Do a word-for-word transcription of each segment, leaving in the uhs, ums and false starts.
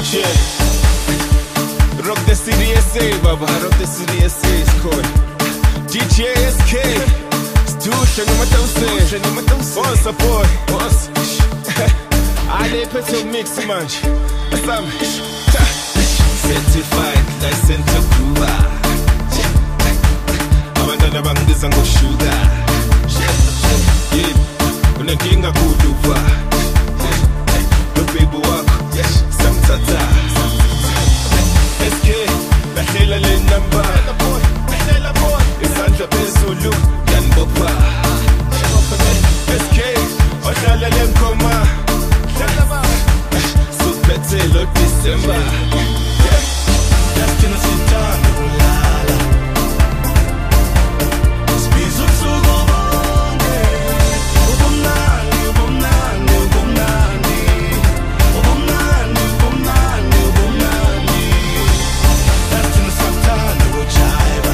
Yeah. Rock the city S A, Baba. Rock the city S A is called D J S K. Stusha no matawuse, no matawuse. Once boy, once. I put your mix, man. Some certified license to Cuba. Abantwana bangibiza ngo sugar. Yeah, unakinga kuduva. No baby wako, samtata. S K, bahlela le number. Bahlela boy, isandla phezulu, yanibopha. S K, ohlala le ngoma. Suphethe lo December. Yasithina sithanda kulala. Sibiza ubusuku bonke. Ubumnandi, ubumnandi, ubumnandi. Ubumnandi, ubumnandi, ubumnandi. Yasithina sithanda kujayiva.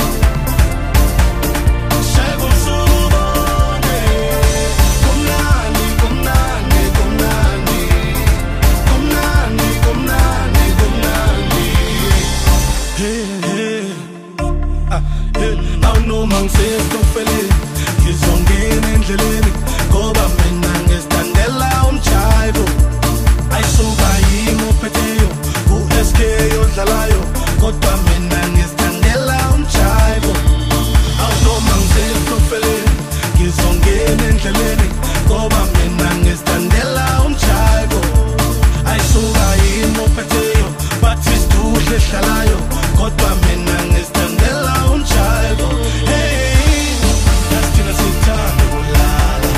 Jayiva ubusuku bonke. Kumnandi, kumnandi, kumnandi. Kumnandi, kumnandi, kumnandi. Hey, hey. Ah, hey. Awunoma ngisestofele ngizongena endleleni ngoba mina ngisithandela umjayivo. Ayisuka yimi ophetheyo u-S K odlalayo kodwa mina ngisithandela umjayivo. Awunoma ngisestofele ngizongena endleleni ngoba mina ngisithandela umjayivo. Ayisuka yimi ophetheyo bathi sidudle ehlalayo kodwa mina ngisithandela umjayivo. Hey, yasithina sithanda kulala.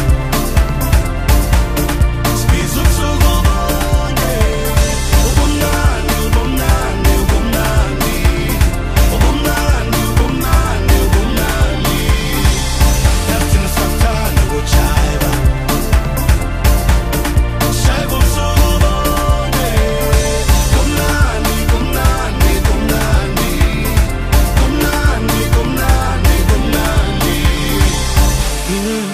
Sibiza ubusuku bonke. Ubumnandi, ubumnandi, ubumnandi. Ubumnandi, ubumnandi, ubumnandi. Yasithina sithanda kujayiva. Jayiva ubusuku bonke. Kumnandi, kumnandi, kumnandi. Kumnandi, kumnandi, kumnandi. Yeah.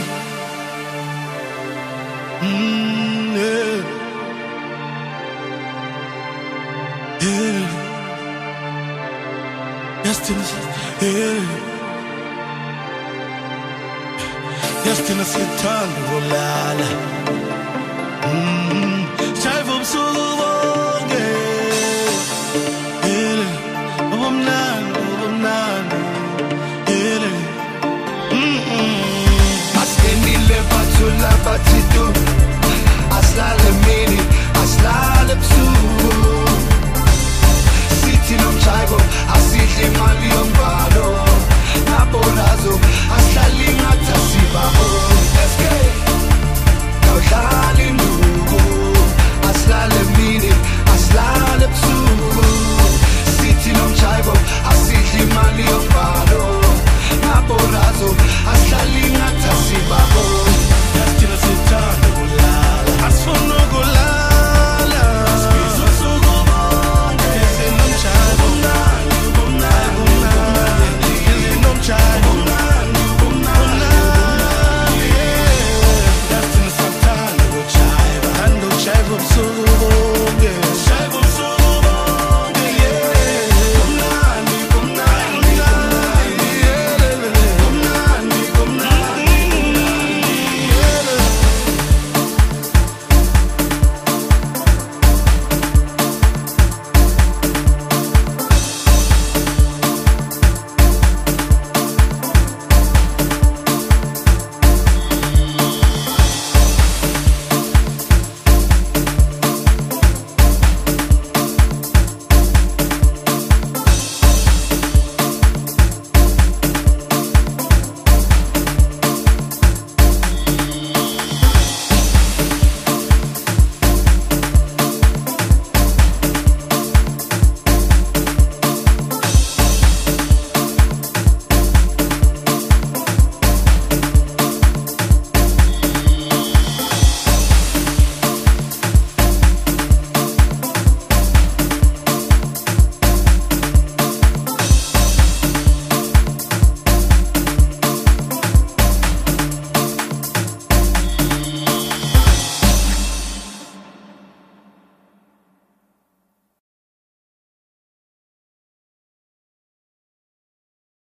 Mm, yeah. Yeah. Yasithina, yeah. Yasithina sithanda kulala. Mm.